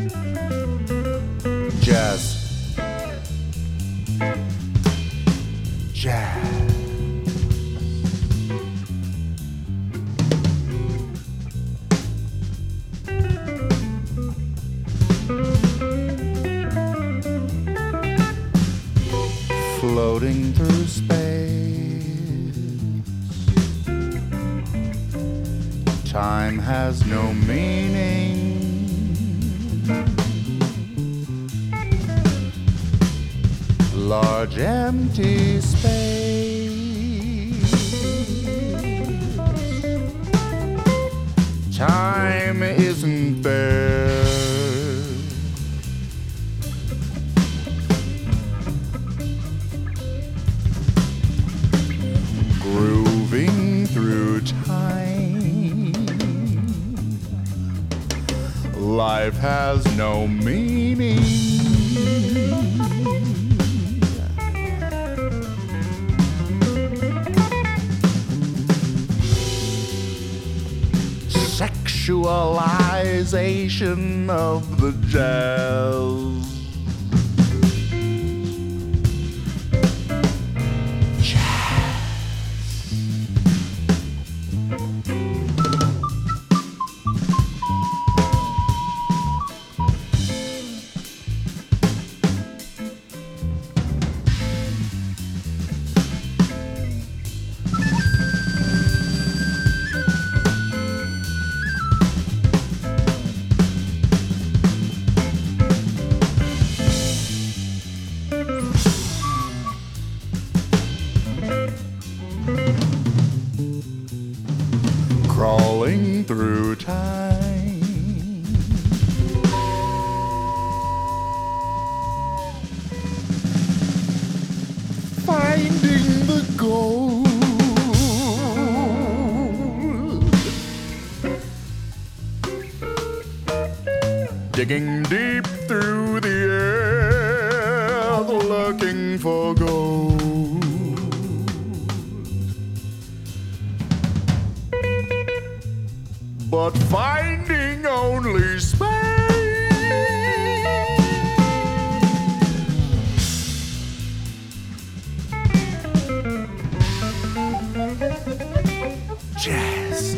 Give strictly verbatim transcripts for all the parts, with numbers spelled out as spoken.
Jazz. Jazz. Floating through space, time has no meaning. Large empty space, time isn't there. Grooving through time, life has no meaning. Sexualization of the jazz. Crawling through time, finding the gold, digging deep through the air, looking for gold. But finding only space. Jazz.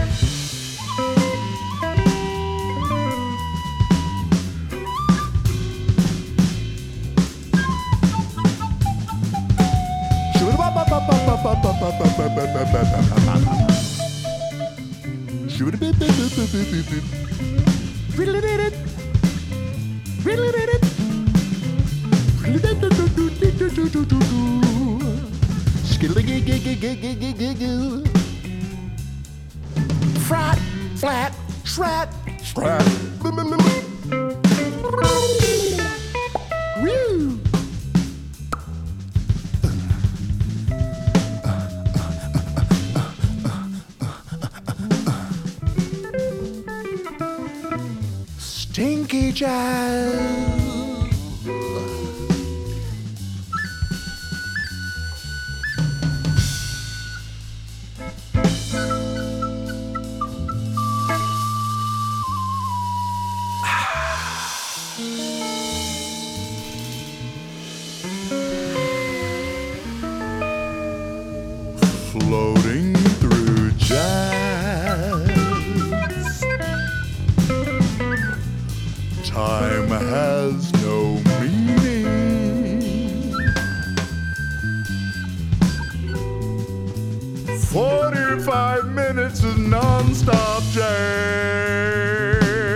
Shoot a bit, bit, bit, bit, bit, bit, bit. Riddle did it. Riddle did it. Riddle did it. Skittle gig gig gig gig gig gig gig. Frat, flat, shrat, strat. Woo. Stinky jazz. Floating through jazz. Time has no meaning. Forty-five minutes of non-stop jazz.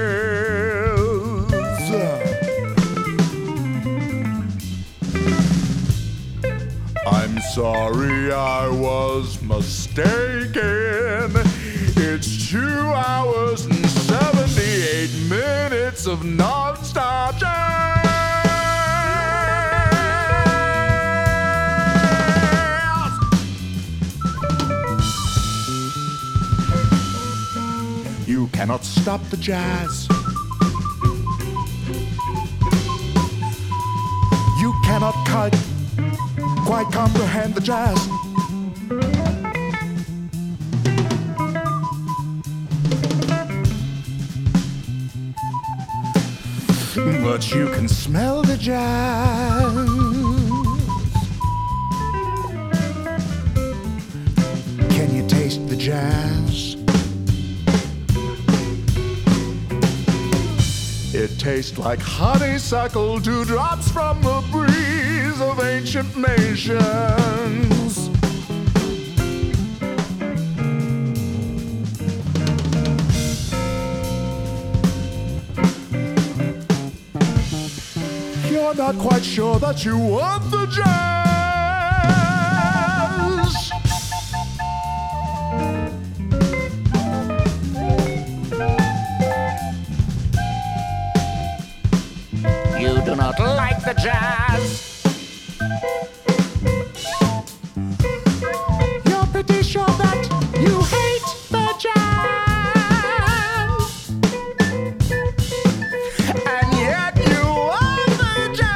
I'm sorry I was mistaken. It's two hours and seventy-eight minutes of non-stop jazz. You cannot stop the jazz. You cannot quite, quite comprehend the jazz. but you can smell the jazz. Can you taste the jazz? It tastes like honeysuckle, dewdrops from the breeze of ancient nations. You're not quite sure that you want the jazz. You do not like the jazz. You're pretty sure that you hate the jazz. And yet you love the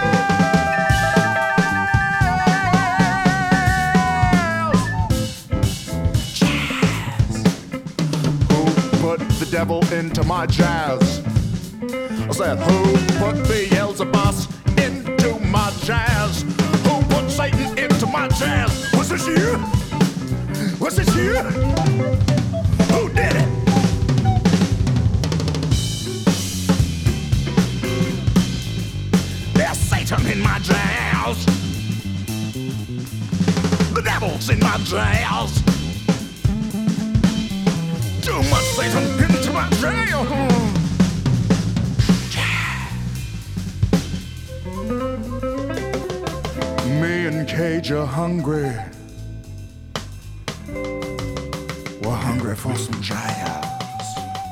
jazz. Jazz. Who put the devil into my jazz? I said, who put Beelzebub into my jazz? Who put Satan into my jazz? Was this you? Was this you? Who did it? There's Satan in my jazz. The devil's in my jazz. Too much Satan into my jazz. Me and Cage are hungry. We're hungry for some jazz.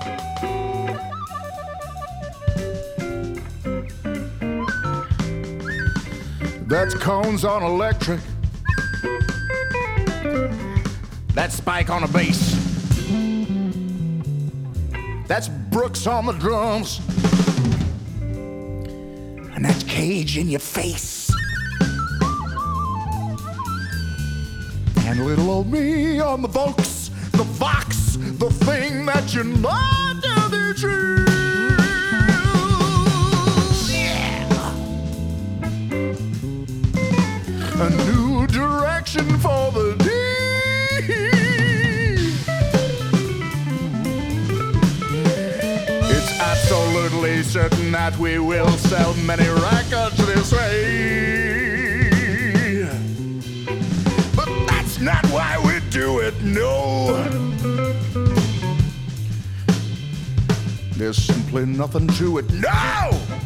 That's Cones on electric. That's Spike on a bass. That's Brooks on the drums. And that's Cage in your face. And little old me on the Vox, the Vox, the thing that you know to the truth. Yeah. A new direction for the deep. It's absolutely certain that we will sell many records this way. Not why we do it, no. There's simply nothing to it, no!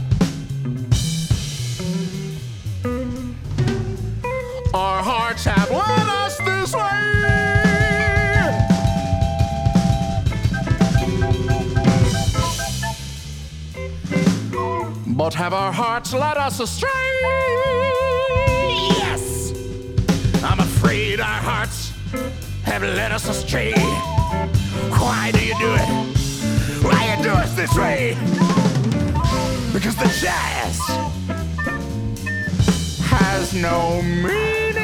Our hearts have led us this way. But have our hearts led us astray? Yes! I'm afraid our hearts have led us astray. Why do you do it? Why you do us this way? Because the jazz has no meaning.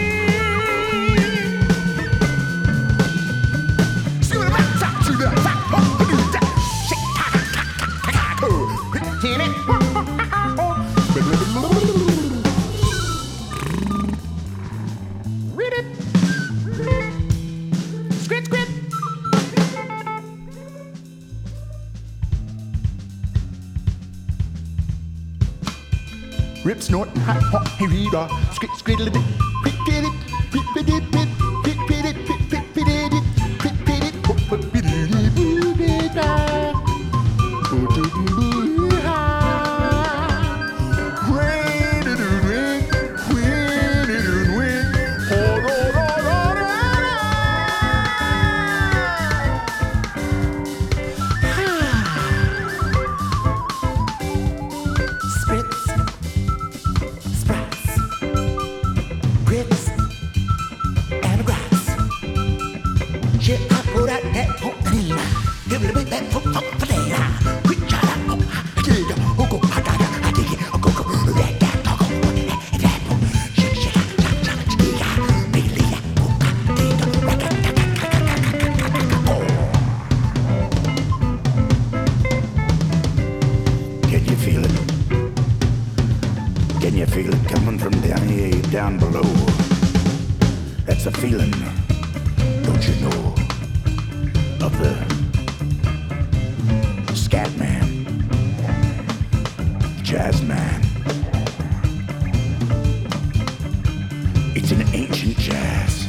Rip, snort, hot, hot, hey, reader, skrit, skriddle, bit, quick, get it, pit, pit, it, pit, pit, pit, it, pit, pit, pit, it, pit, pit, it, put, put, pit, it, put, it, ah, put, it, put, ah, rain, it, rain, wind, it, wind, oh, oh, oh, oh, Spritz. Shit, I put out that pop, give it a bit that pop, pop, pop, pop, down below. That's a feeling, don't you know, of the scat man, jazz man. It's an ancient jazz.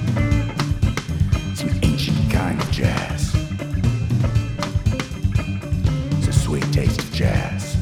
It's an ancient kind of jazz. It's a sweet taste of jazz.